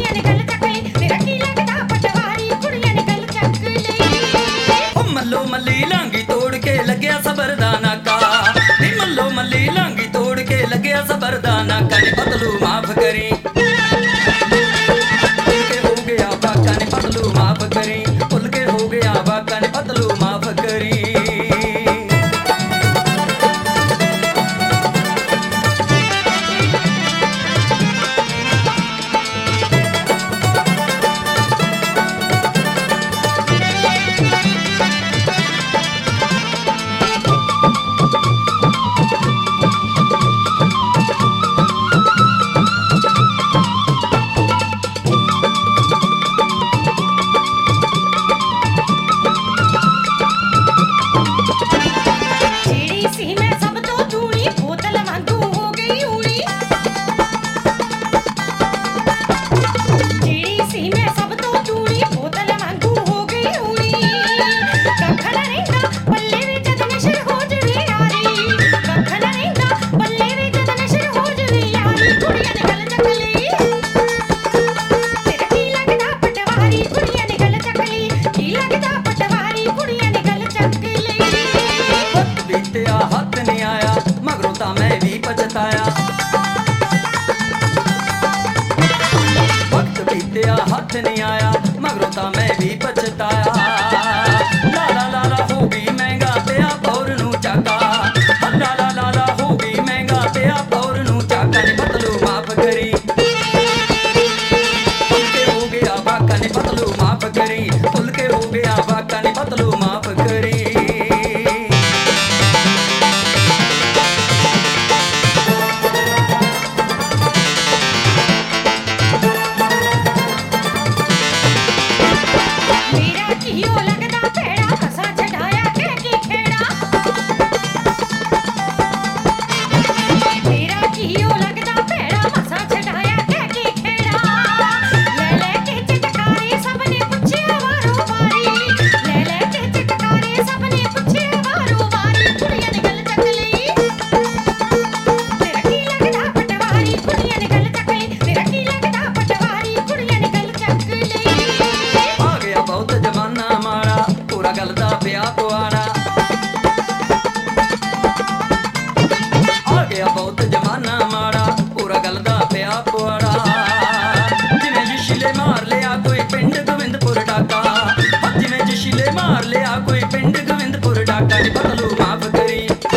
ਕੁੜੀਆਂ ਨੇ ਗੱਲ ਚੱਕ ਲਈ ਤੇਰਾ ਕੀ ਲੱਗਦਾ ਪਟਵਾਰੀ ਕੁੜੀਆਂ ਨੇ ਗੱਲ ਚੱਕ ਲਈ ਓ ਮੱਲੋ ਮੱਲੀ ਲਾਂਗੀ ਤੋੜ ਕੇ ਲੱਗਿਆ ਸਬਰ ਦਾ ਨਾਕਾ ਨੀ ਮੱਲੋ ਮੱਲੀ ਲਾਂਗੀ ਤੋੜ ਕੇ ਲੱਗਿਆ ਸਬਰ ਦਾ ਨਾਕਾ ਨੀ ਪਤਲੂ ਮਾਫ ਕਰੀ ਭੁੱਲ ਕੇ ਹੋ ਗਿਆ ਵਾਕਾ ਨੀ ਪਤਲੂ ਮਾਫ ਕਰੀ ਭੁੱਲ ਕੇ ਹੋ ਗਿਆ ਵਾਕਾ ਨੀ ਪਤਲੂ ਮਾਫ ਕਰੀ हथ नहीं आया मगरों ता मैं भी पछताया वक्त बीतया हथ नहीं आया मगरों ता मैं भी पछताया लाला लाला हो गई महंगा पिया पौर नू चाका लाला लाला हो गई महंगा पिया पौर नू चाका नी पतलू माफ करी भुल के हो गया वाका नी पतलू माफ करी भुल के हो गया वाका नी पतलू माफ करी गलदा पिया पुआड़ा आ गया बहुत जमाना माड़ा पूरा गलदा पिया पुआड़ा जिन्हें जिशिले मार लिया कोई पिंड गोविंदपुर डाका जिन्हें जिशिले मार लिया कोई पिंड गोविंदपुर डाका नी पतलू माफ करी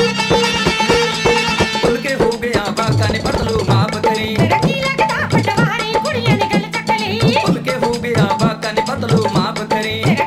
भुल के हो गया वाका नी पतलू माफ करी पटवारी कुड़ियां ने गल चक ली भुल के हो गया वाका नी पतलू माफ करी।